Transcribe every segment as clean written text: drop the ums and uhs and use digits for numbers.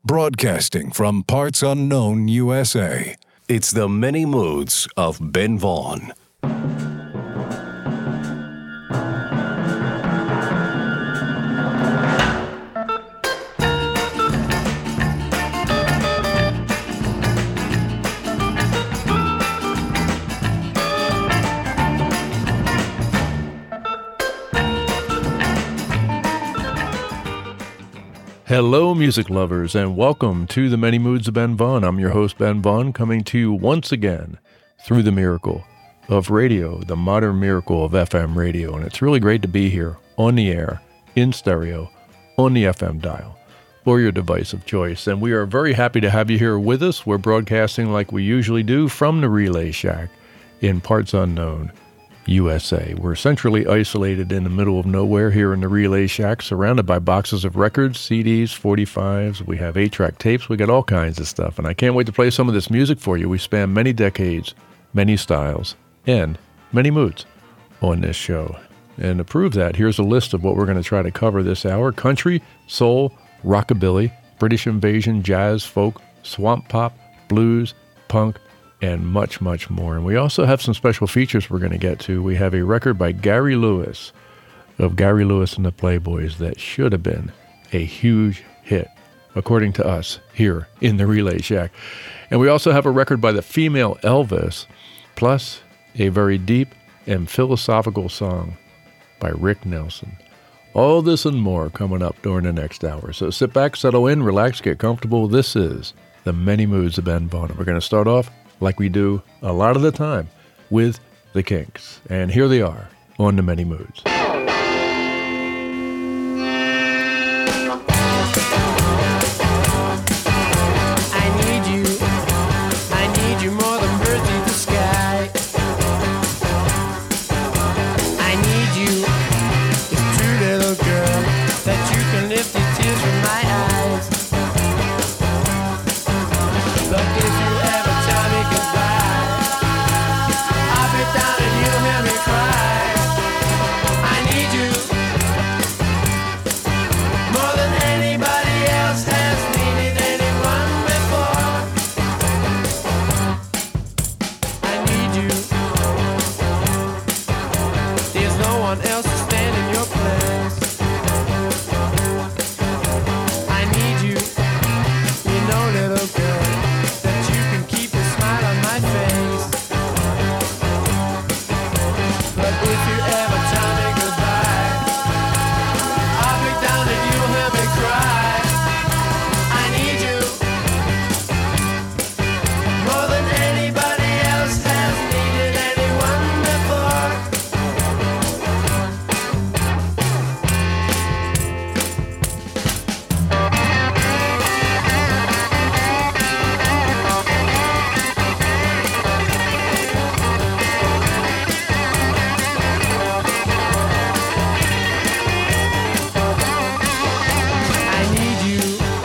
Broadcasting from parts unknown USA, it's the many moods of Ben Vaughn. Hello, music lovers, and welcome to the Many Moods of Ben Vaughn. I'm your host, Ben Vaughn, coming to you once again through the miracle of radio, the modern miracle of FM radio. And it's really great to be here on the air, in stereo, on the FM dial, or your device of choice. And we are very happy to have you here with us. We're broadcasting like we usually do from the Relay Shack in parts unknown USA. We're centrally isolated in the middle of nowhere here in the Relay Shack, surrounded by boxes of records, CDs, 45s. We have 8-track tapes. We got all kinds of stuff. And I can't wait to play some of this music for you. We span many decades, many styles, and many moods on this show. And to prove that, here's a list of what we're going to try to cover this hour. Country, soul, rockabilly, British invasion, jazz, folk, swamp pop, blues, punk, and much, much more. And we also have some special features we're going to get to. We have a record by Gary Lewis of Gary Lewis and the Playboys that should have been a huge hit, according to us here in the Relay Shack. And we also have a record by the female Elvis, plus a very deep and philosophical song by Rick Nelson. All this and more coming up during the next hour. So sit back, settle in, relax, get comfortable. This is the Many Moods of Ben Vaughn. We're going to start off like we do a lot of the time with the Kinks. And here they are on the Many Moods. I need you more than birds in the sky. I need you, it's true, little girl, that you can lift your tears from my eyes. But if you ever tell me goodbye, I'll be down and you'll hear me cry. I need you more than anybody else has needed anyone before. I need you. There's no one else to stand in your place. I need you. You know, little girl, that you can keep a smile on my face. But if you ever tell me goodbye, I'll be down and you'll hear me cry. I need you more than anybody else has needed anyone before. I need you.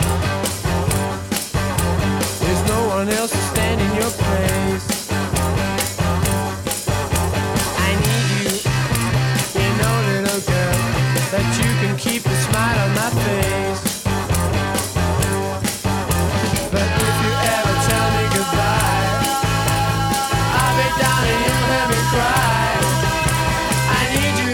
There's no one else to stand in your place. I need you. You know, little girl, that you can keep a smile on my face. But if you ever tell me goodbye, I'll be down and you'll hear me cry. I need you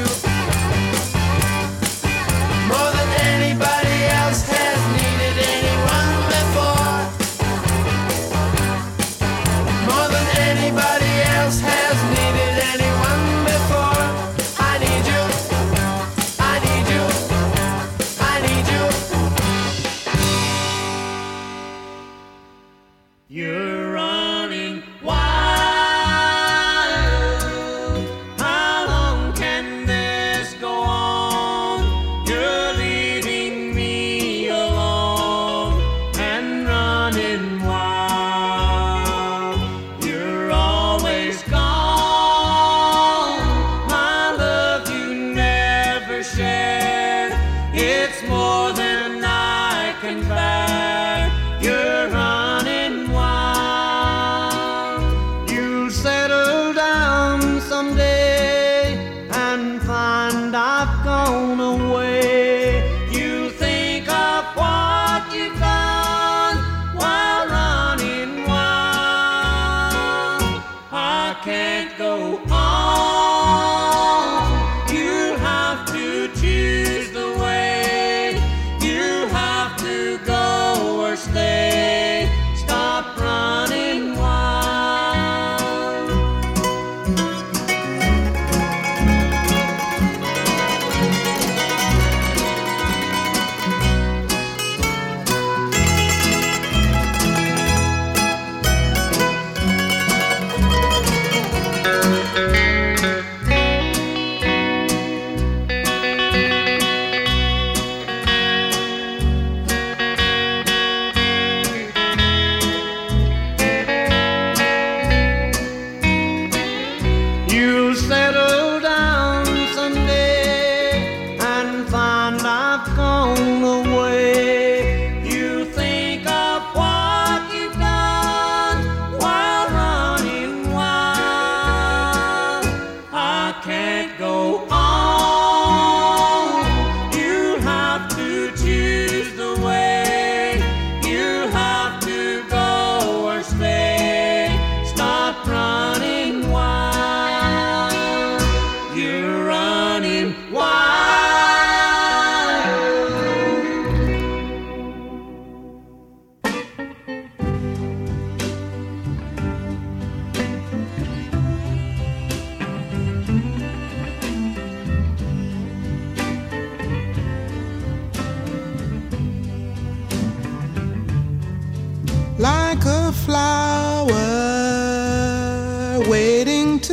more than anybody else has needed anyone before. More than anybody else has needed anyone before. I need you. I need you. I need you. You're running wild. How long can this go on? You're leaving me alone and running wild. You're always gone. My love you never shared. It's more than I can bear. You're running wild.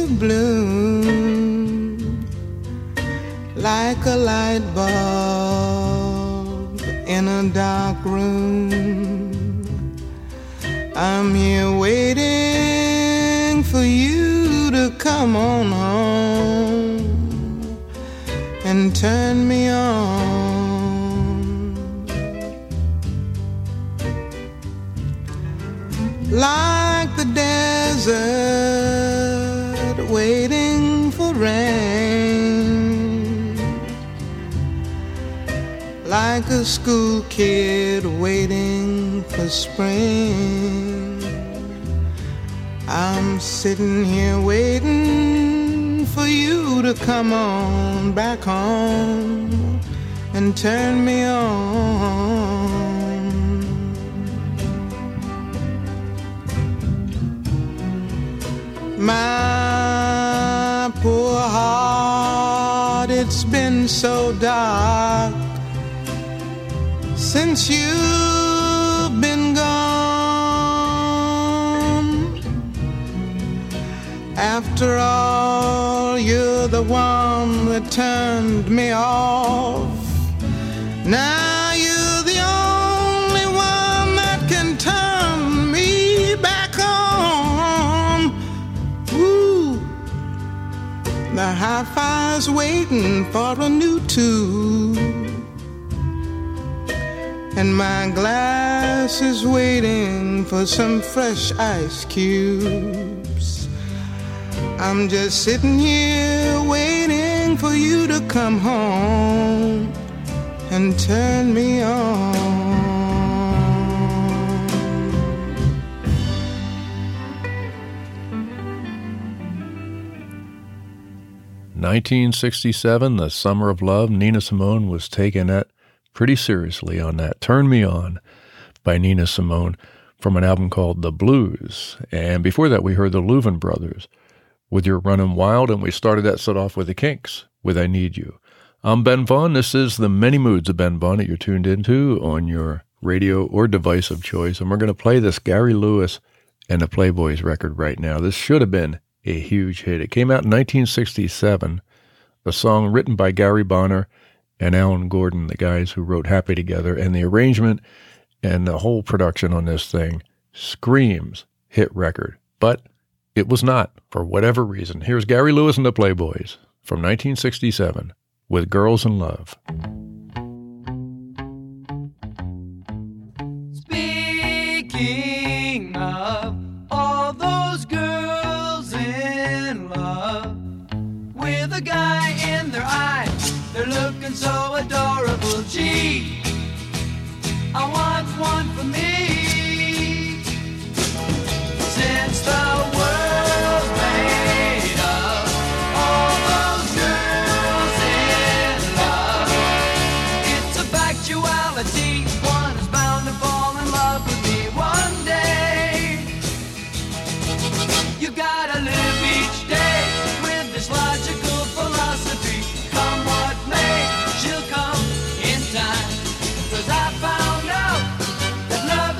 to bloom like a light bulb in a dark room. I'm here waiting for you to come on home and turn me on. Like the desert waiting for rain, like a school kid waiting for spring. I'm sitting here waiting for you to come on back home and turn me on. My poor heart, it's been so dark since you've been gone. After all, you're the one that turned me off. Now you're the only one that can turn me back on. Woo! The hi-fi's waiting for a new tune, and my glass is waiting for some fresh ice cubes. I'm just sitting here waiting for you to come home and turn me on. 1967, the Summer of Love. Nina Simone was taken at pretty seriously on that. Turn Me On by Nina Simone from an album called The Blues. And before that, we heard the Louvin Brothers with You're Running Wild, and we started that set off with the Kinks with I Need You. I'm Ben Vaughn. This is the Many Moods of Ben Vaughn that you're tuned into on your radio or device of choice. And we're going to play this Gary Lewis and the Playboys record right now. This should have been a huge hit. It came out in 1967, a song written by Gary Bonner and Alan Gordon, the guys who wrote Happy Together, and the arrangement and the whole production on this thing screams hit record. But it was not, for whatever reason. Here's Gary Lewis and the Playboys from 1967 with Girls in Love. Speaking of all those girls in love, with a guy in their eye, they're looking so adorable. Gee, I want one for me. Since the world's made up, all those girls in love, it's a factuality. One is bound to fall in love with me one day. You gotta live each day with this logical philosophy. Come what may, she'll come in time. 'Cause I found out that love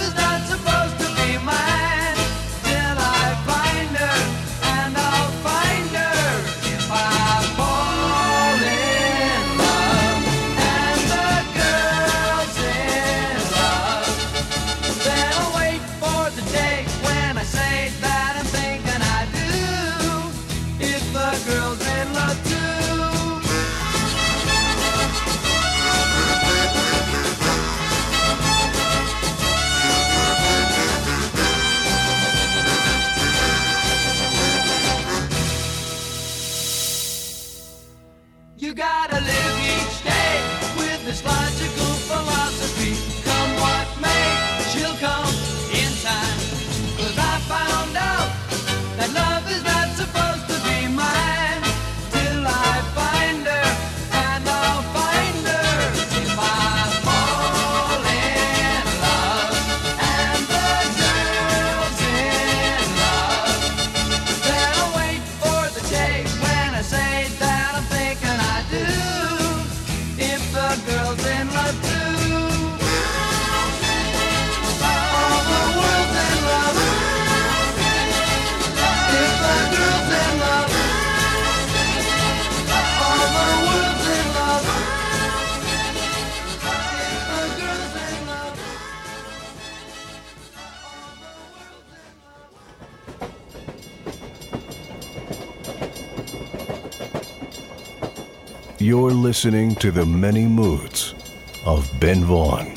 You're listening to the many moods of Ben Vaughn.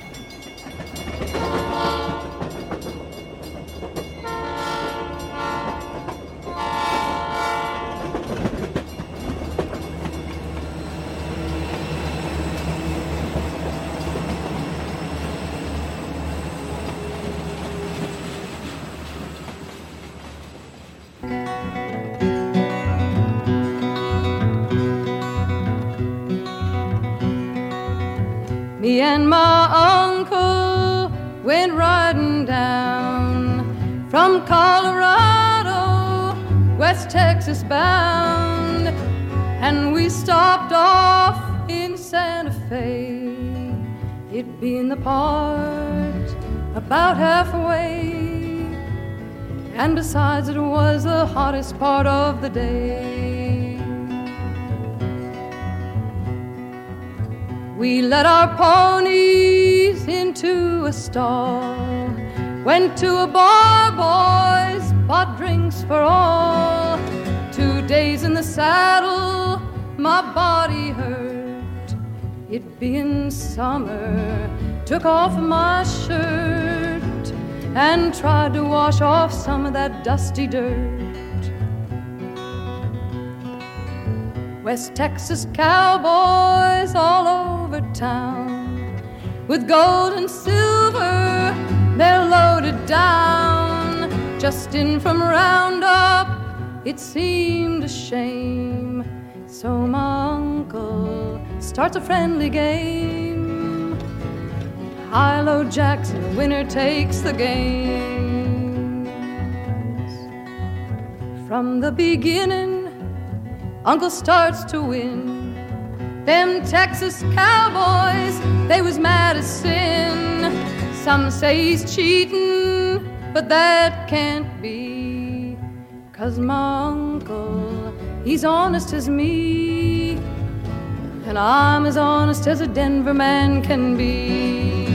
Me and my uncle went riding down from Colorado, West Texas bound, and we stopped off in Santa Fe, it being the part about halfway, and besides it was the hottest part of the day. We let our ponies into a stall, went to a bar, boys, bought drinks for all. 2 days in the saddle, my body hurt, it being summer. Took off my shirt and tried to wash off some of that dusty dirt. West Texas cowboys all over town, with gold and silver they're loaded down. Just in from Roundup, it seemed a shame, so my uncle starts a friendly game. High-low Jackson, the winner takes the games. From the beginning, Uncle starts to win. Them Texas cowboys, they was mad as sin. Some say he's cheating, but that can't be, 'cause my uncle, he's honest as me, and I'm as honest as a Denver man can be.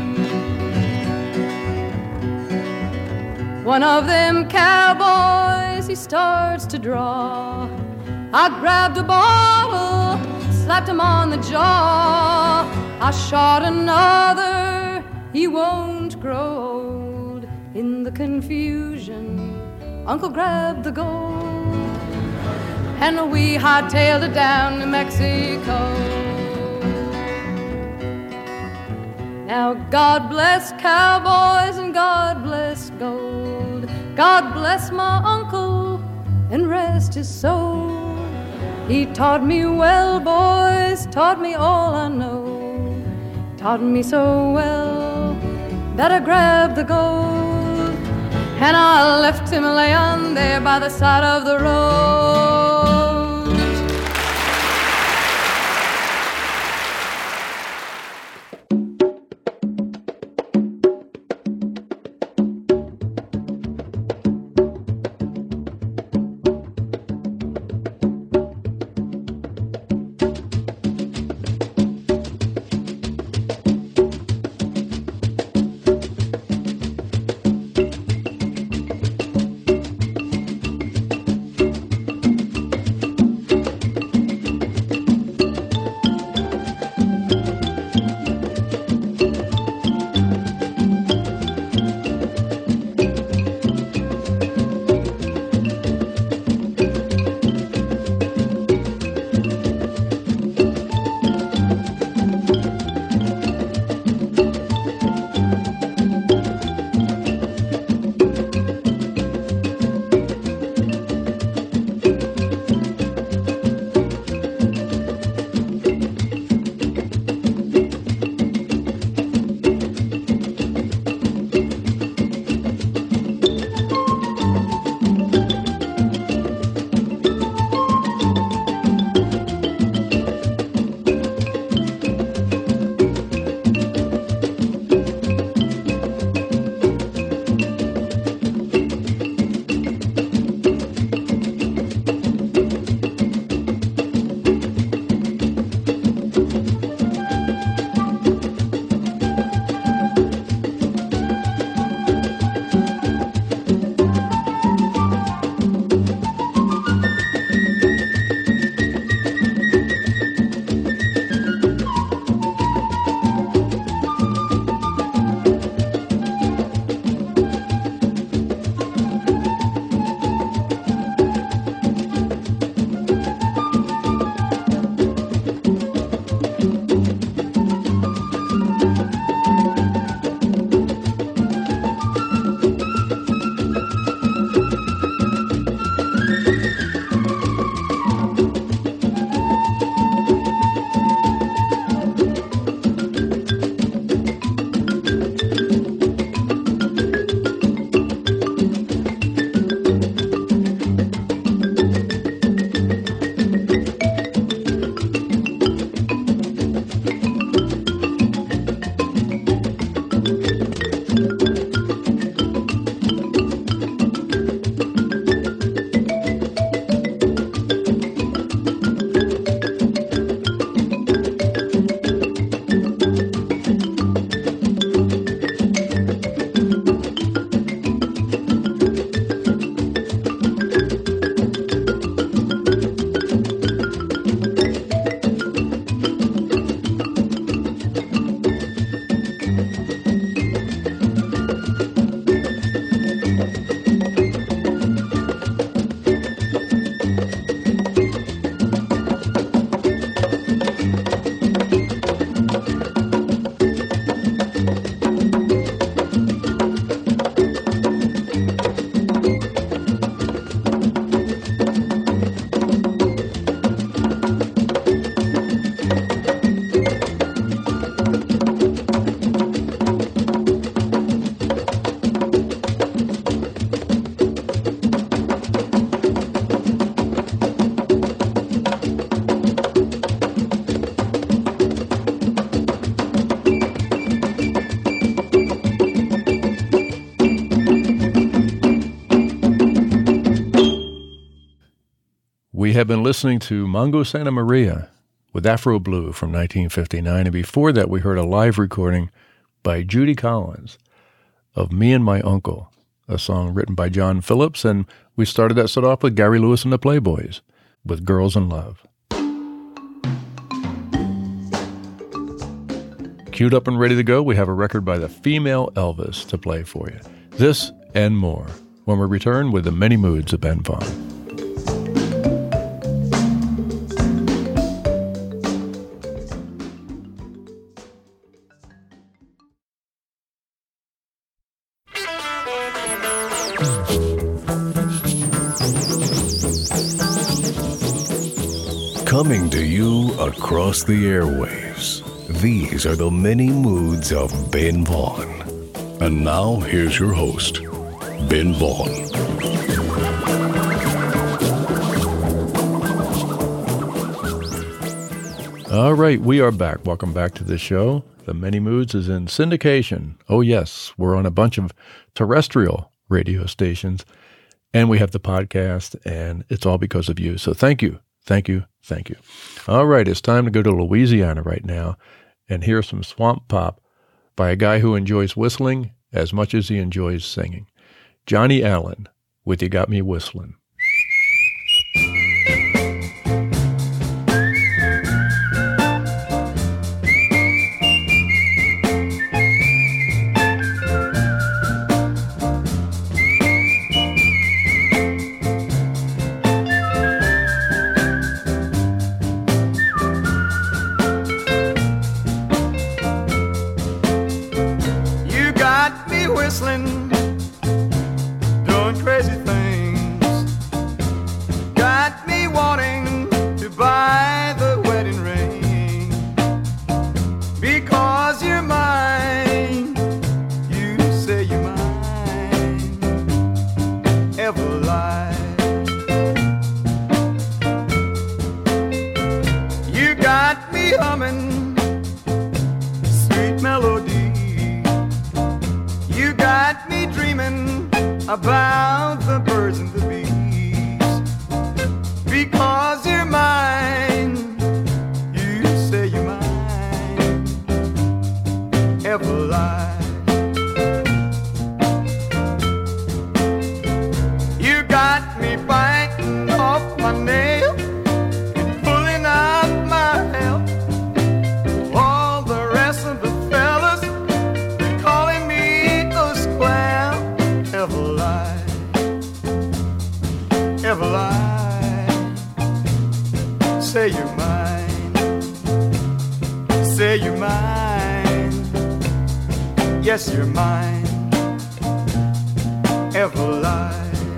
One of them cowboys, he starts to draw. I grabbed a bottle, slapped him on the jaw. I shot another, he won't grow old. In the confusion, Uncle grabbed the gold, and we hightailed it down to Mexico. Now God bless cowboys and God bless gold. God bless my uncle and rest his soul. He taught me well, boys, taught me all I know. Taught me so well that I grabbed the gold, and I left him laying there by the side of the road. We have been listening to Mongo Santa Maria with Afro Blue from 1959, and before that we heard a live recording by Judy Collins of Me and My Uncle, a song written by John Phillips, and we started that set off with Gary Lewis and the Playboys with Girls in Love. Queued up and ready to go, we have a record by the female Elvis to play for you. This and more when we return with the Many Moods of Ben Vaughn. Coming to you across the airwaves, these are the Many Moods of Ben Vaughn. And now, here's your host, Ben Vaughn. All right, we are back. Welcome back to the show. The Many Moods is in syndication. Oh, yes, we're on a bunch of terrestrial radio stations, and we have the podcast, and it's all because of you. So thank you. Thank you. Thank you. All right, it's time to go to Louisiana right now and hear some swamp pop by a guy who enjoys whistling as much as he enjoys singing. Johnny Allen with You Got Me Whistling. Doing crazy things, got me wanting to buy the wedding ring. Because you're mine, you say you're mine, ever lie. You got me humming sweet melody. You got me dreaming about the birds and the bees. Because you're mine, you say you're mine, ever lie. You got me biting off my nail and pulling out my hair. All the rest of the fellas, they're calling me ever lie, ever lie. Say you're mine, say you're mine. Yes, you're mine, ever lie.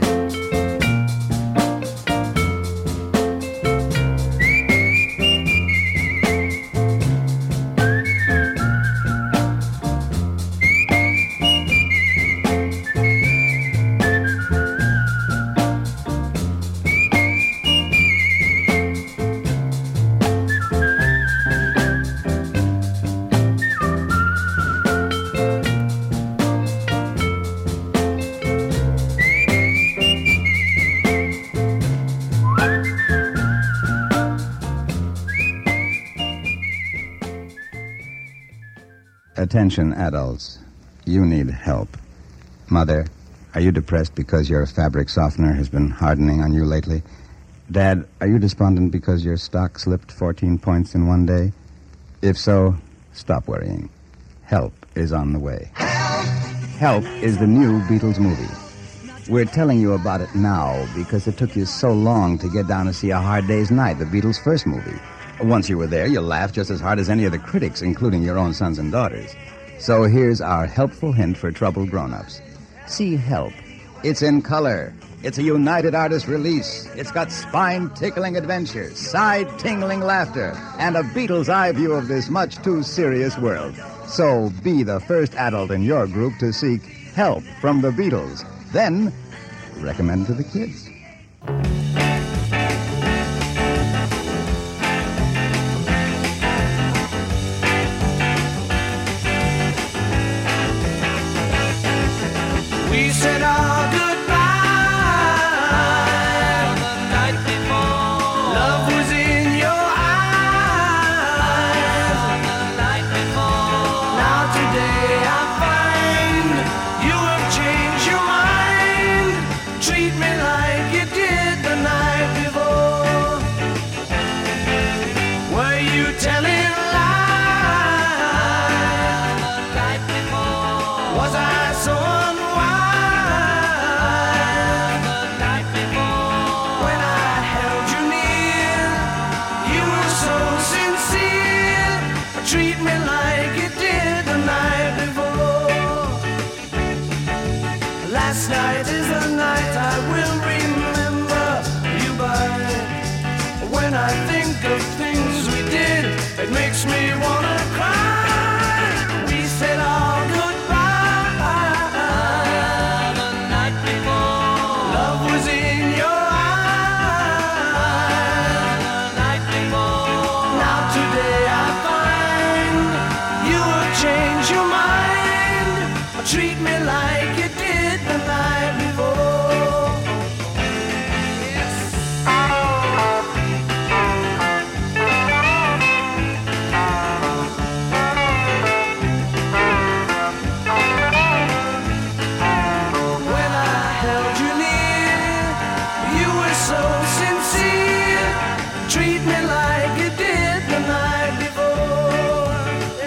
Attention, adults. You need help. Mother, are you depressed because your fabric softener has been hardening on you lately? Dad, are you despondent because your stock slipped 14 points in one day? If so, stop worrying. Help is on the way. Help is the new Beatles movie. We're telling you about it now because it took you so long to get down to see A Hard Day's Night, the Beatles' first movie. Once you were there, you laughed just as hard as any of the critics, including your own sons and daughters. So here's our helpful hint for troubled grown-ups. See Help. It's in color. It's a United Artists release. It's got spine-tickling adventure, side-tingling laughter, and a Beatles' eye view of this much too serious world. So be the first adult in your group to seek help from the Beatles. Then recommend it to the kids. We said our goodbye the night before. so unwind? The night before, when I held you near, you were so sincere. Treat me like you did the night before. Last night is the night I will remember you by. When I think of things we did, it makes me wanna cry. We said our goodbye the night before. Love was in your eyes the night before. Now today I find you have changed your mind. Treat me like you did the night before. Yes. When I held you near, you were so sincere. Treat me like you did the night before.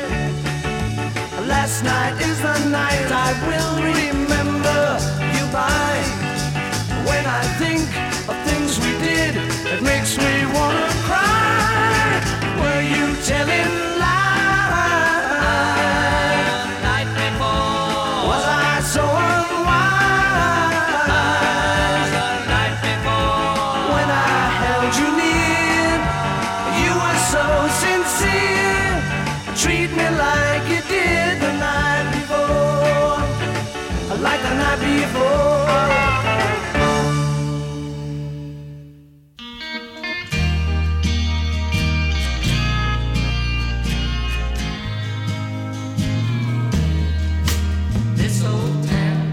Last night is the night I will remember you by. When I think of things we did, it makes me wanna cry. Were you telling lies the night before? Was I so unwise the night before? When I held you near, you were so sincere. Treat me like you did the night before. Like the night before. This old town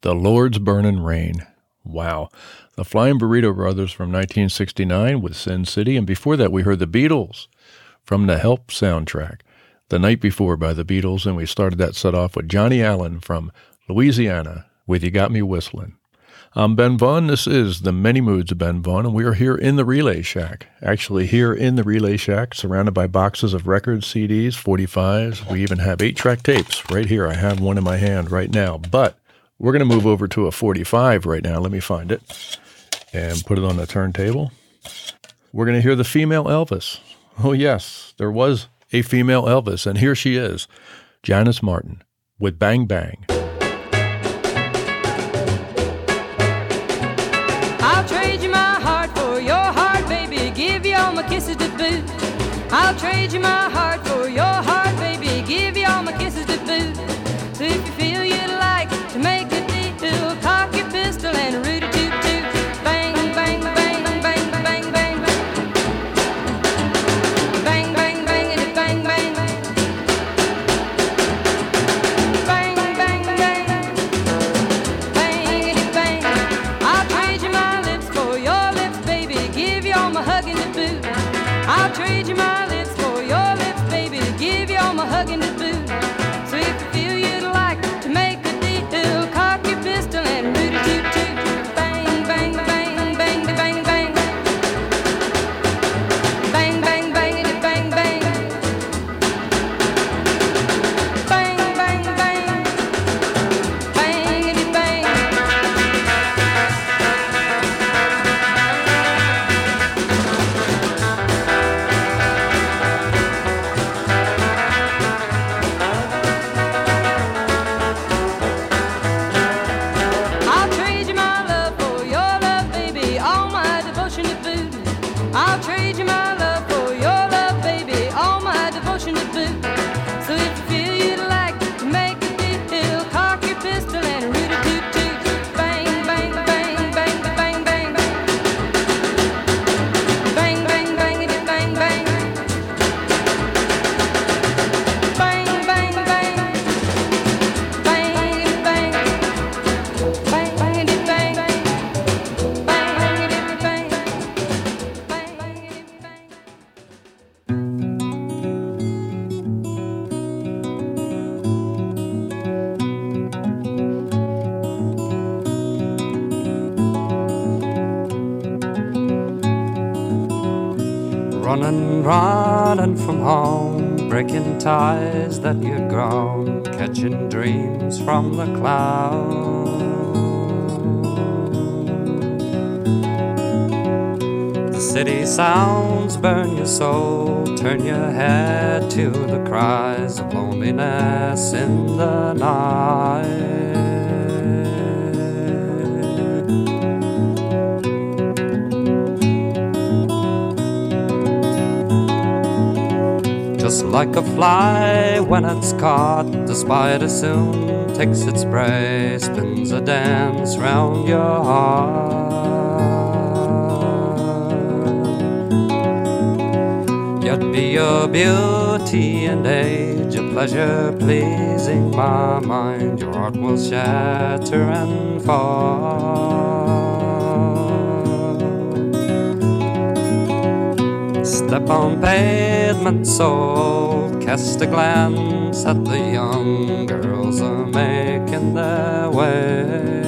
The Lord's Burnin' Rain. Wow. The Flying Burrito Brothers from 1969 with Sin City. And before that, we heard the Beatles from the Help soundtrack, The Night Before by the Beatles. And we started that set off with Johnny Allen from Louisiana with You Got Me Whistling. I'm Ben Vaughn. This is The Many Moods of Ben Vaughn, and we are here in the Relay Shack. Actually, here in the Relay Shack, surrounded by boxes of records, CDs, 45s. We even have 8-track tapes right here. I have one in my hand right now, but we're going to move over to a 45 right now. Let me find it and put it on the turntable. We're going to hear the female Elvis. Oh, yes, there was a female Elvis, and here she is, Janis Martin with Bang Bang. I'll trade you my heart for your heart, baby, give you all my kisses to boot. I'll trade you my heart for your heart, baby, give you all my kisses to boot. So if you feel you'd like to make a deal, cock your pistol and root-a-toot-toot. Bang, bang, bang, bang, bang, bang, bang. Bang, bang, bang, and bang, bang. Bang, bang, bang. Bang, and bang. I'll trade you my lips for your lips, baby, give you all my hugging to boot. I'll trade you my lips for your lips, baby, give you all my hugging to boot. So if you feel you'd like to make a deal, cock your pistol and root-a-toot-toot. Bang, bang, bang, bang, bang, bang. Bang, bang, bang, and bang, bang. Bang, bang, bang. Bang, and bang. I'll trade you my love for your love, baby, all my devotion to boot. I'll trade you my love for your love, baby, all my devotion to boot. So if you feel you'd like to make a deal, cock your pistol and root-a-toot-toot. Bang, bang, bang, bang, bang, bang. Bang, bang, bang, and bang, bang. Bang, bang, bang. Bang, and bang. Bang, bang, and bang. Bang, and bang. Bang, bang, and bang. Running, running from home, breaking ties that you'd grown, catching dreams from the clouds. The city sounds burn your soul, turn your head to the cries of loneliness in the night. Just like a fly when it's caught, the spider soon takes its prey, spins a dance round your heart. Yet be your beauty and age, a pleasure pleasing my mind, your heart will shatter and fall. Step on pavement, soul, cast a glance at the young girls are making their way.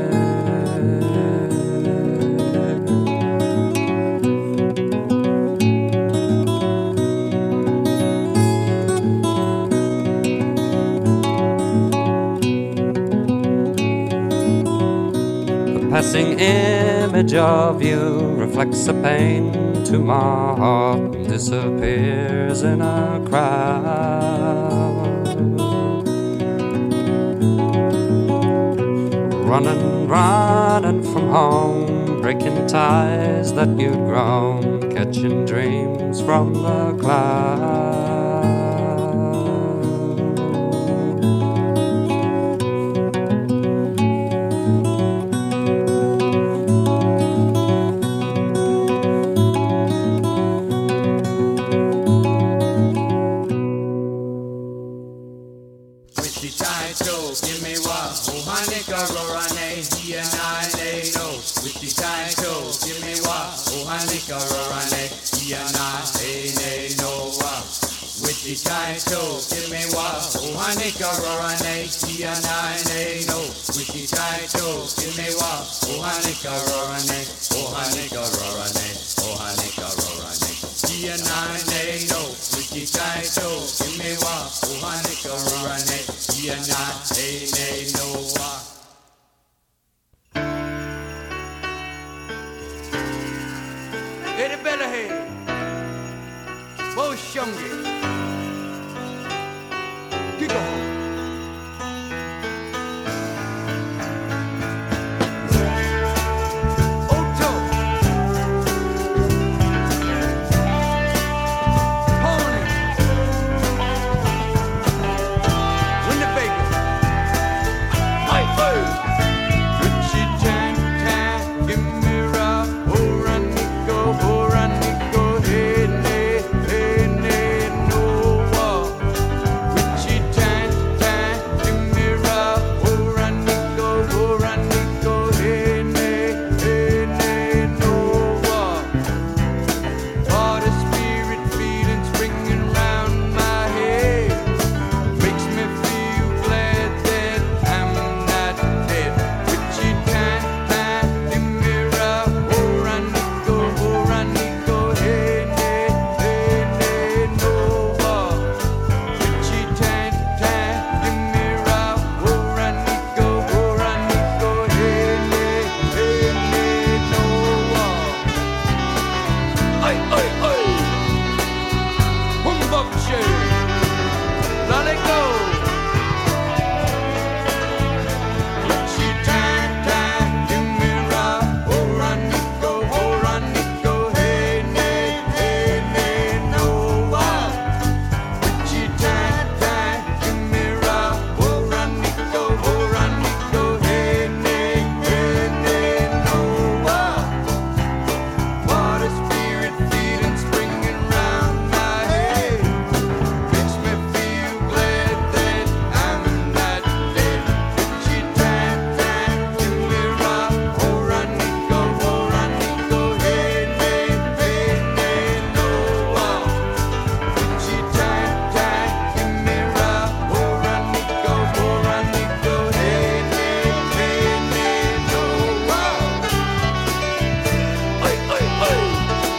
The passing image of you reflects a pain to my heart and disappears in a crowd. Running, running from home, breaking ties that you'd grown, catching dreams from the clouds. Wishy tight toes, give me what? Oh, honey, Aurora, toe, give me wa, Ohanika Rorane, Iana, Ene, no wa. Witchy tie toe, give me wa, Ohanika Rorane, Iana, Ene, no. Witchy tie toe, give me wa, Ohanika Rorane, Ohanika Rorane, Ohanika Rorane, Iana, Ene, no. Witchy tie toe, give me wa, Ohanika Rorane, Iana, Ene, no wa. Eddie Bellahay, Bo Shungi, kick on. Oto, Pony, Winnebago, Mike Bird, Richie Tang Tang, give me rock, oh run Nico, hey no war. Richie Tang Tang, give me rock, oh run Nico, hey no war. Party spirit feeling springing round my head, makes me feel glad that I'm not dead. Richie Tang Tang, give me rock, oh run Nico, hey no war. Richie Tang Tang, give me rock, oh run Nico, hey no war. Oi, humbug shade, let it go. Richie Tang Tang, give me rock, oh run Nico, hey no war. Richie Tang Tang, give me rock, oh run Nico, hey no war. Water spirit feeling springing round my head, makes me feel glad that I'm not dead. Richie Tang Tang, give me rock, oh run Nico, hey no war. Richie Tang Tang, give me rock, oh run Nico, hey no war. Oi.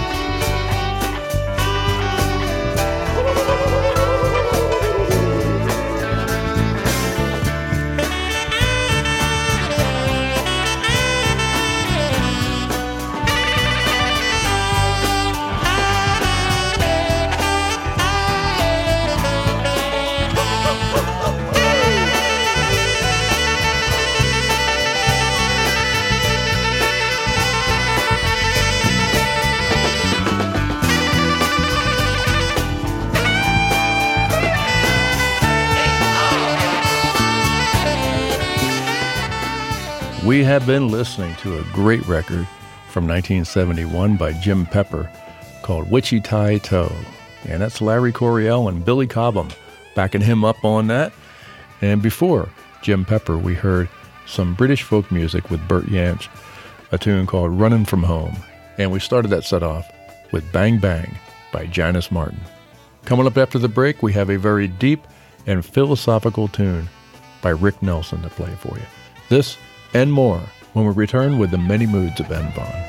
We have been listening to a great record from 1971 by Jim Pepper called Witchy Tie Toe. And that's Larry Coryell and Billy Cobham backing him up on that. And before Jim Pepper, we heard some British folk music with Bert Jansch, a tune called Runnin' From Home. And we started that set off with Bang Bang by Janice Martin. Coming up after the break, we have a very deep and philosophical tune by Rick Nelson to play for you. This and more when we return with the many moods of Ben Vaughn.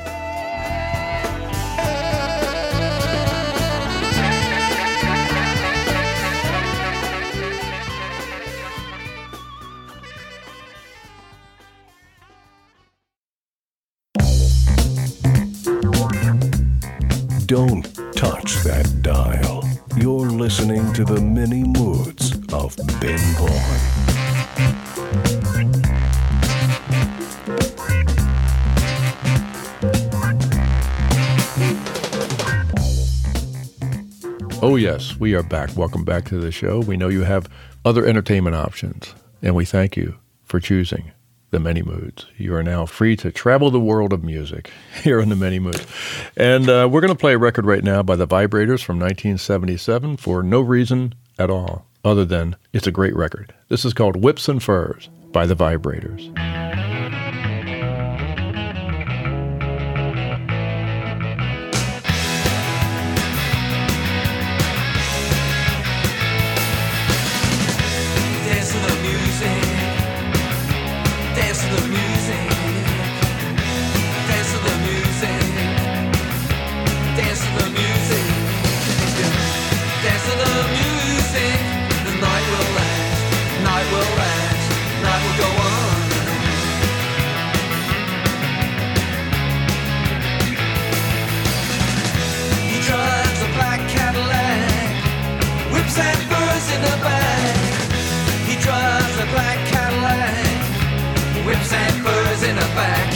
Don't touch that dial. You're listening to the many moods of Ben Vaughn. Oh yes, we are back. Welcome back to the show. We know you have other entertainment options, and we thank you for choosing the Many Moods. You are now free to travel the world of music here on the Many Moods. And we're going to play a record right now by the Vibrators from 1977 for no reason at all, other than it's a great record. This is called Whips and Furs by the Vibrators.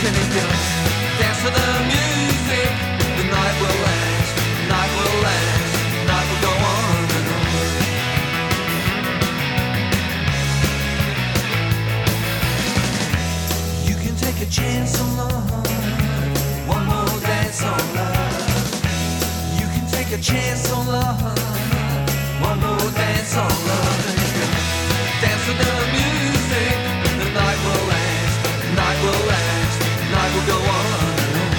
and if you dance to the music, the night will last, night will last, night will go on and on. You can take a chance on love, one more dance on love. You can take a chance on love, one more dance on love. And if you dance to the music, the night will last, night will last, night will go on and on.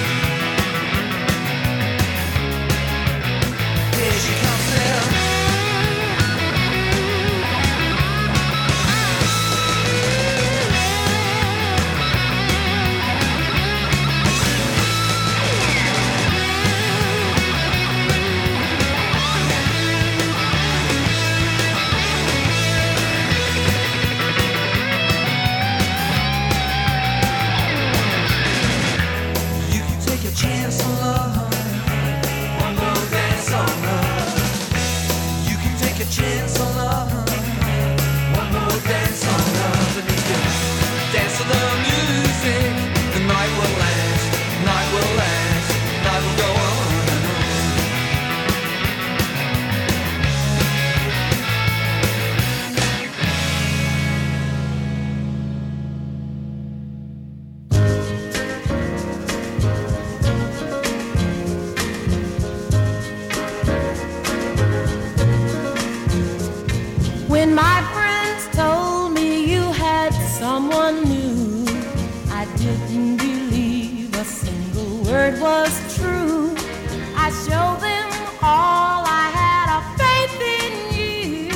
Here she comes now. Chance on love, one more dance on love. You can take a chance on love, one more dance on love. And if you dance to the music, the night will last, night will last, night will go on and on. When my friends told me you had someone new, I didn't believe a single word was true. I showed them all I had of faith in you.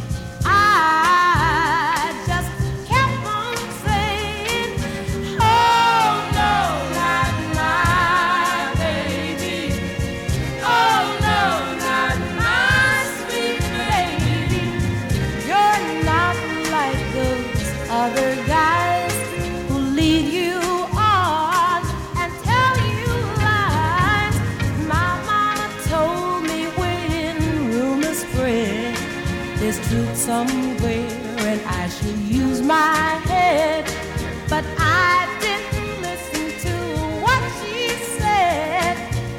I just kept on saying, oh no, not my baby. Oh no, not my sweet baby. You're not like those other guys who lead you on and tell you lies. My mama told me when rumors spread, there's truth somewhere and I should use my head. But I didn't listen to what she said.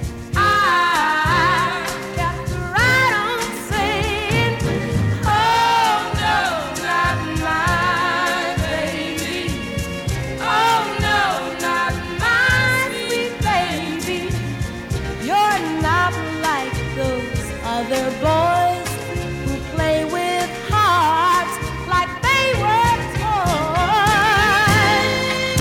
I kept right on saying, oh no, not my baby. Oh no, not my sweet baby. You're not like those other boys who play with hearts like they were toys.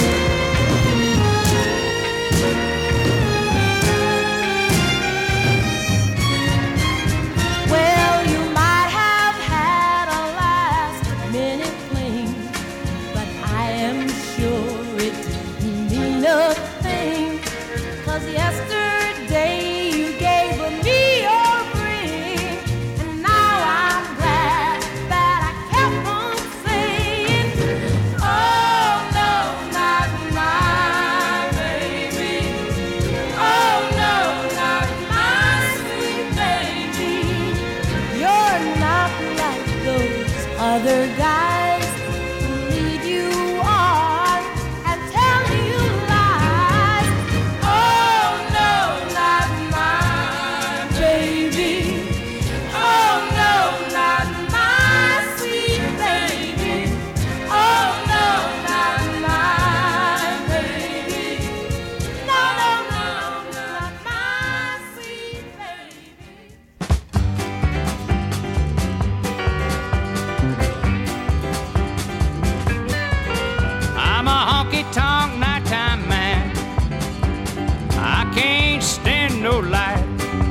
Well, you might have had a last minute fling, but I am sure it didn't mean a thing. 'Cause yesterday you gave me your ring, and now I'm glad that I kept on saying, oh no, not my baby. Oh no, not my sweet baby. You're not like those other guys who lead you on and tell you lies. Oh no, not my baby. Oh no, not my sweet baby. Oh no, not my baby. No, no, no, not my sweet baby. I'm a honky-tonk nighttime man. I can't stand no light.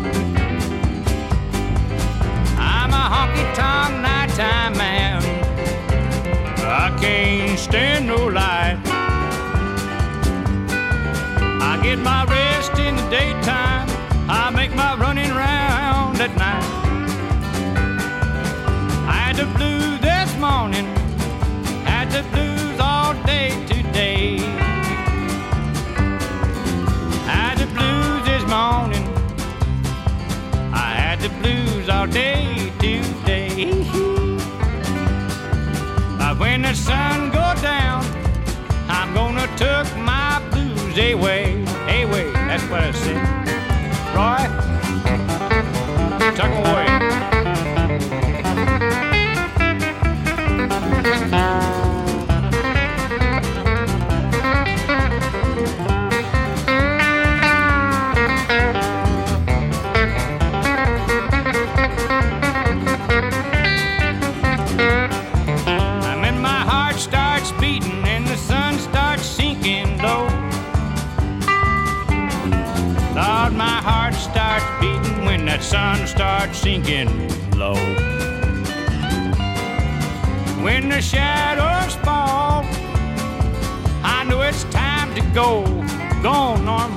I'm a honky-tonk nighttime man. I can't stand no light. I get my rest in the daytime. I make my running round at night. I had the blues this morning. Had the blues all day today. Had the blues this morning. I had the blues all day today. But when the sun goes down, I'm gonna tuck my away, away. That's what I said. Roy, tuck away. Sun starts sinking low. When the shadows fall, I know it's time to go. Go on, Norm.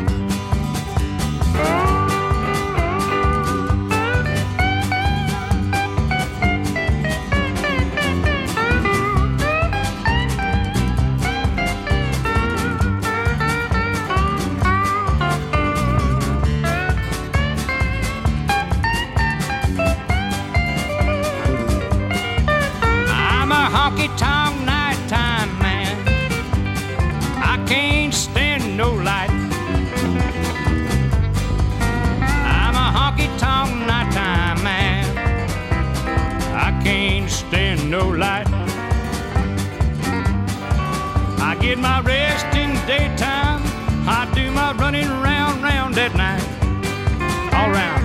Honky-tonk nighttime man, I can't stand no light. I'm a honky-tonk nighttime man, I can't stand no light. I get my rest in daytime, I do my running round at night, all round.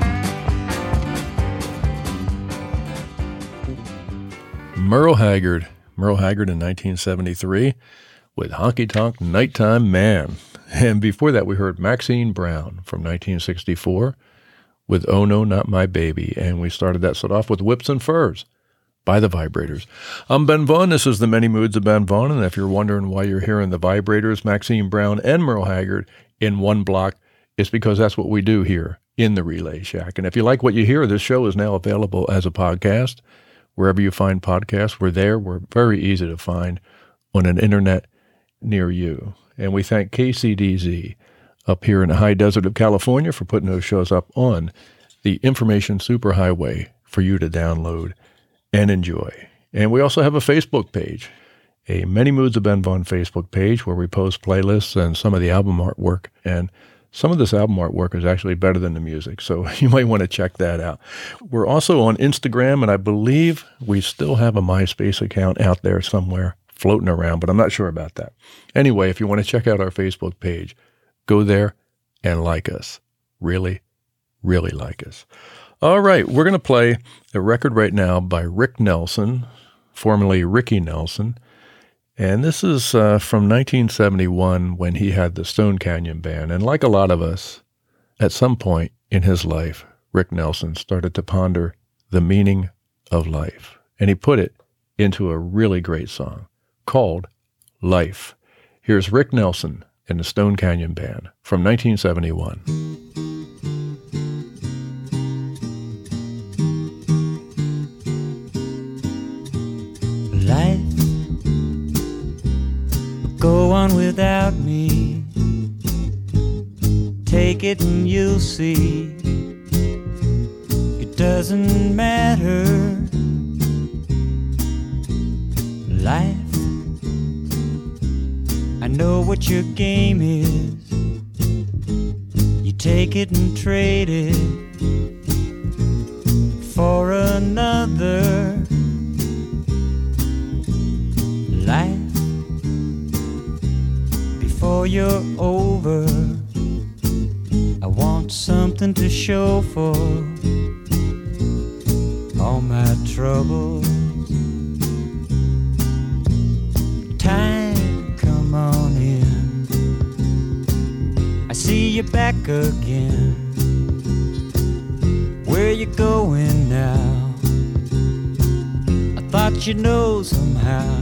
Merle Haggard in 1973 with Honky Tonk Nighttime Man. And before that, we heard Maxine Brown from 1964 with Oh No, Not My Baby. And we started that set off with Whips and Furs by the Vibrators. I'm Ben Vaughn. This is the Many Moods of Ben Vaughn. And if you're wondering why you're hearing the Vibrators, Maxine Brown, and Merle Haggard in one block, it's because that's what we do here in the Relay Shack. And if you like what you hear, this show is now available as a podcast. Wherever you find podcasts, we're there. We're very easy to find on an internet near you. And we thank KCDZ up here in the high desert of California for putting those shows up on the information superhighway for you to download and enjoy. And we also have a Facebook page, a Many Moods of Ben Vaughn Facebook page where we post playlists and some of the album artwork. And some of this album artwork is actually better than the music, so you might want to check that out. We're also on Instagram, and I believe we still have a MySpace account out there somewhere floating around, but I'm not sure about that. Anyway, if you want to check out our Facebook page, go there and like us. Really, really like us. All right, we're going to play a record right now by Rick Nelson, formerly Ricky Nelson. And this is from 1971 when he had the Stone Canyon Band. And like a lot of us, at some point in his life, Rick Nelson started to ponder the meaning of life. And he put it into a really great song called Life. Here's Rick Nelson and the Stone Canyon Band from 1971. Life go on without me. Take it and you'll see. It doesn't matter. Life, I know what your game is. You take it and trade it for another. Life, before you're over, I want something to show for all my troubles. Time, come on in. I see you back again. Where you going now? I thought you'd know somehow.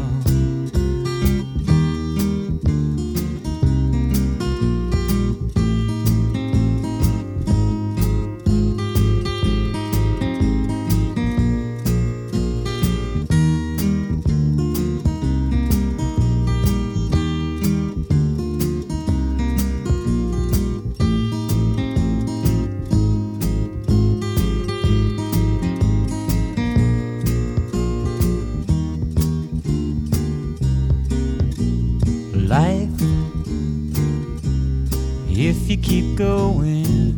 if you keep going,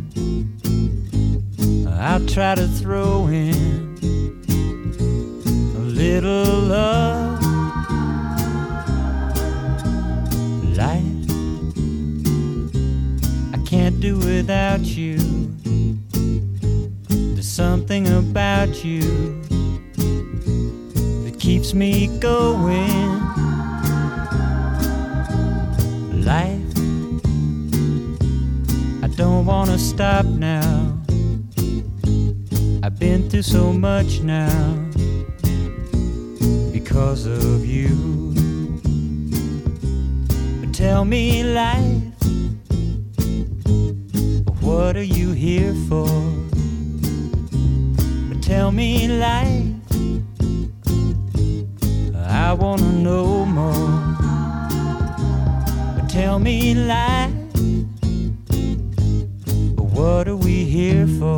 I'll try to throw in a little love, life. I can't do without you. There's something about you that keeps me going. Life, I don't wanna stop now. I've been through so much now because of you. But tell me, life, what are you here for? But tell me, life, I wanna know more. But tell me, life, what are we here for?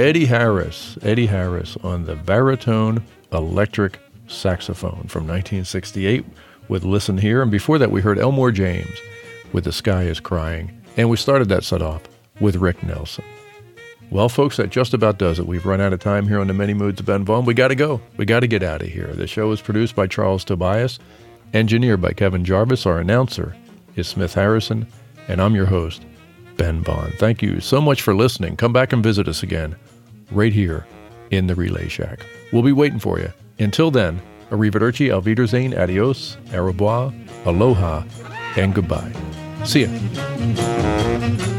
Eddie Harris on the baritone electric saxophone from 1968 with Listen Here. And before that, we heard Elmore James with The Sky is Crying. And we started that set off with Rick Nelson. Well, folks, that just about does it. We've run out of time here on the Many Moods of Ben Vaughn. We got to go. We got to get out of here. The show is produced by Charles Tobias, engineered by Kevin Jarvis. Our announcer is Smith Harrison, and I'm your host, Ben Vaughn. Thank you so much for listening. Come back and visit us again right here in the Relay Shack. We'll be waiting for you. Until then, arrivederci, auf Wiedersehen, adios, au revoir, aloha, and goodbye. See ya.